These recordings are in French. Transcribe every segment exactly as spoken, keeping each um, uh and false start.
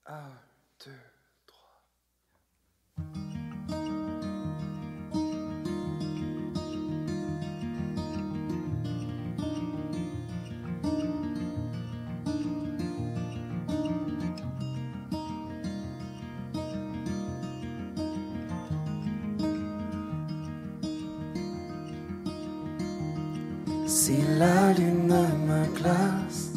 Un, deux, trois. Si la lune me glace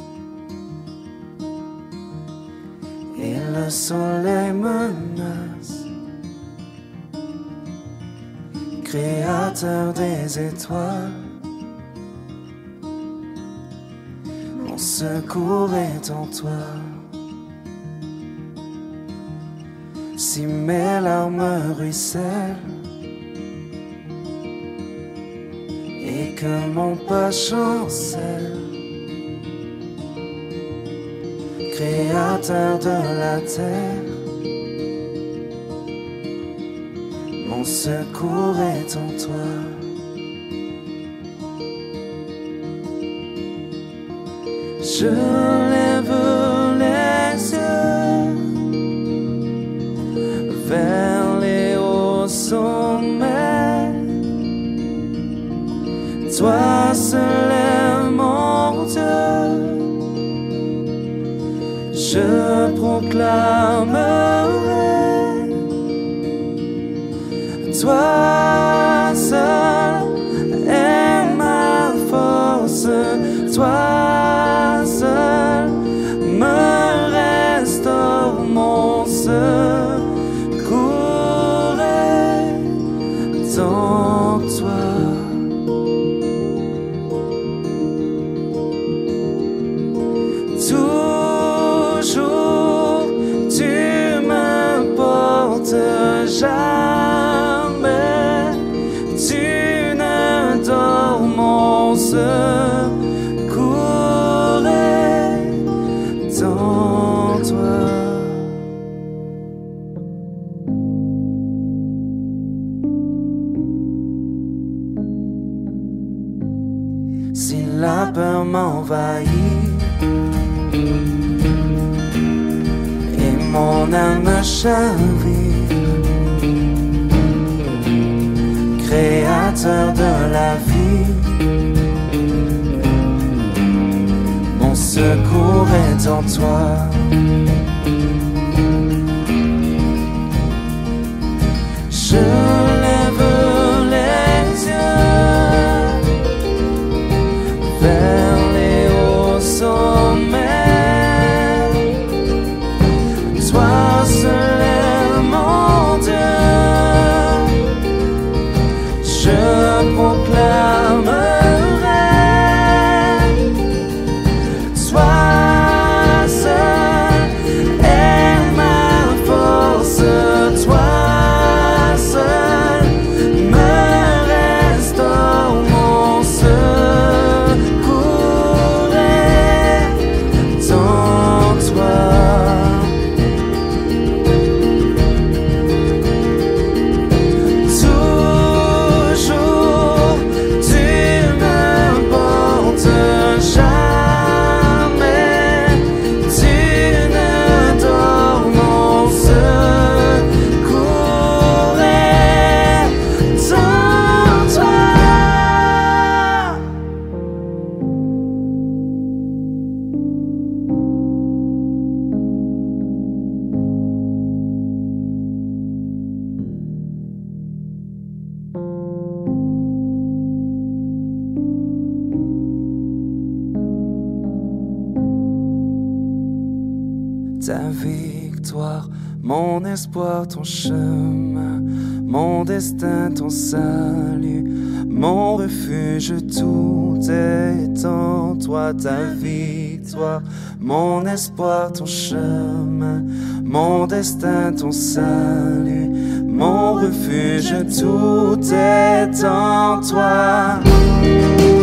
et le soleil menace, créateur des étoiles, mon secours est en toi. Si mes larmes ruissellent et que mon pas chancelle, créateur de la terre, mon secours est en toi. Je lève les yeux vers les hauts sommets. Toi seul est mon Dieu, je proclamerai. Toi seul est ma force, toi seul me restaure, mon secours est en toi. Toujours tu me portes, jamais tu ne dors, mon secours est en toi. Si la peur m'envahit et mon âme chavire, créateur de la vie, mon secours est en toi. Je lève les yeux vers les hauts sommets. Toi seul est mon Dieu, je proclamerai. Toi seul est ma force, toi seul me restaure, mon secours est en toi. Ta victoire, mon espoir, ton chemin, mon destin, ton salut, mon refuge, tout est en toi. Ta victoire, mon espoir, ton chemin, mon destin, ton salut, mon refuge, tout est en toi.